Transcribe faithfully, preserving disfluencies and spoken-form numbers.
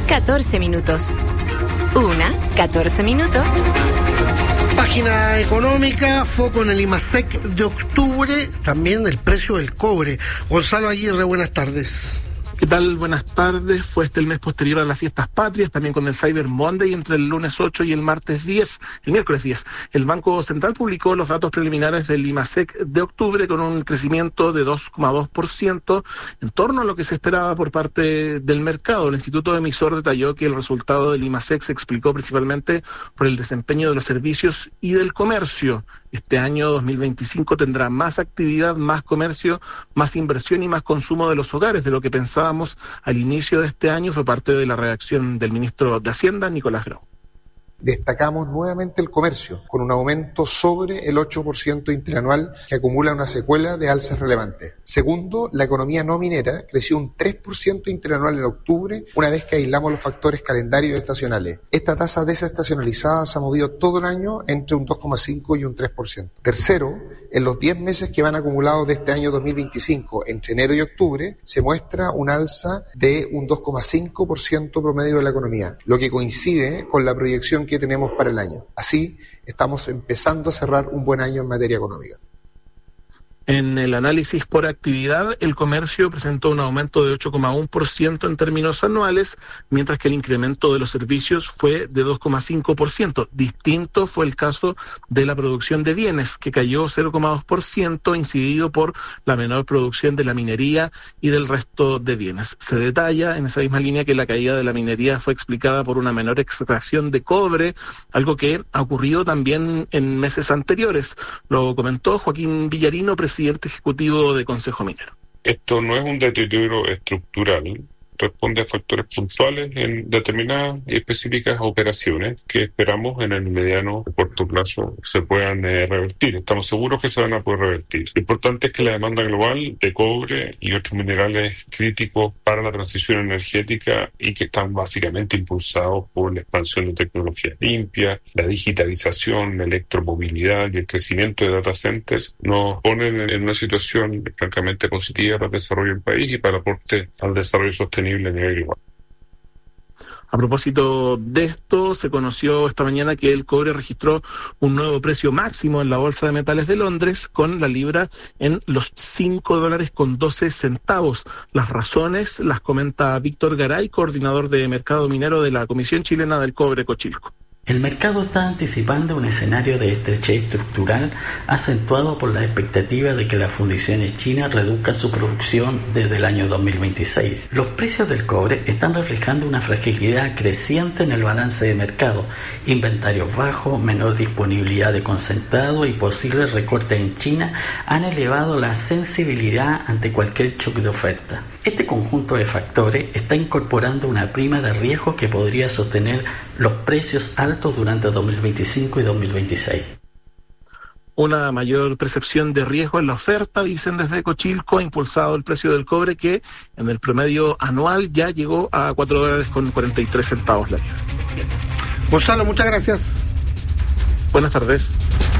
catorce minutos. Una, catorce minutos. Página económica, foco en el IMASEC de octubre, también el precio del cobre. Gonzalo Aguirre, buenas tardes. ¿Qué tal? Buenas tardes. Fue este el mes posterior a las fiestas patrias, también con el Cyber Monday entre el lunes ocho y el martes diez, el miércoles diez. El Banco Central publicó los datos preliminares del IMASEC de octubre con un crecimiento de dos coma dos por ciento, en torno a lo que se esperaba por parte del mercado. El Instituto Emisor detalló que el resultado del IMASEC se explicó principalmente por el desempeño de los servicios y del comercio. Este año dos mil veinticinco tendrá más actividad, más comercio, más inversión y más consumo de los hogares de lo que pensábamos al inicio de este año, fue parte de la reacción del ministro de Hacienda, Nicolás Grau. Destacamos nuevamente el comercio, con un aumento sobre el ocho por ciento interanual que acumula una secuela de alzas relevantes. Segundo, la economía no minera creció un tres por ciento interanual en octubre, una vez que aislamos los factores calendarios y estacionales. Esta tasa desestacionalizada se ha movido todo el año entre un dos coma cinco y un tres por ciento. Tercero, en los diez meses que van acumulados de este año dos mil veinticinco, entre enero y octubre, se muestra un alza de un dos coma cinco por ciento promedio de la economía, lo que coincide con la proyección que tenemos para el año. Así, estamos empezando a cerrar un buen año en materia económica. En el análisis por actividad, el comercio presentó un aumento de ocho coma uno por ciento en términos anuales, mientras que el incremento de los servicios fue de dos coma cinco por ciento. Distinto fue el caso de la producción de bienes, que cayó cero coma dos por ciento, incidido por la menor producción de la minería y del resto de bienes. Se detalla en esa misma línea que la caída de la minería fue explicada por una menor extracción de cobre, algo que ha ocurrido también en meses anteriores. Lo comentó Joaquín Villarino, presidente presidente ejecutivo de Consejo Minero. Esto no es un deterioro estructural, responde a factores puntuales en determinadas y específicas operaciones que esperamos en el mediano y corto plazo se puedan eh, revertir. Estamos seguros que se van a poder revertir. Lo importante es que la demanda global de cobre y otros minerales críticos para la transición energética y que están básicamente impulsados por la expansión de tecnologías limpias, la digitalización, la electromovilidad y el crecimiento de data centers nos ponen en una situación francamente positiva para el desarrollo del país y para el aporte al desarrollo sostenible. A propósito de esto, se conoció esta mañana que el cobre registró un nuevo precio máximo en la Bolsa de Metales de Londres, con la libra en los cinco dólares con doce centavos. Las razones las comenta Víctor Garay, coordinador de mercado minero de la Comisión Chilena del Cobre, Cochilco. El mercado está anticipando un escenario de estrechez estructural acentuado por la expectativa de que las fundiciones chinas reduzcan su producción desde el año dos mil veintiséis. Los precios del cobre están reflejando una fragilidad creciente en el balance de mercado, inventarios bajos, menor disponibilidad de concentrado y posibles recortes en China han elevado la sensibilidad ante cualquier choque de oferta. Este conjunto de factores está incorporando una prima de riesgo que podría sostener los precios altos durante dos mil veinticinco y dos mil veintiséis. Una mayor percepción de riesgo en la oferta, dicen desde Cochilco, ha impulsado el precio del cobre que en el promedio anual ya llegó a cuatro dólares con cuarenta y tres centavos la libra. Gonzalo, muchas gracias. Buenas tardes.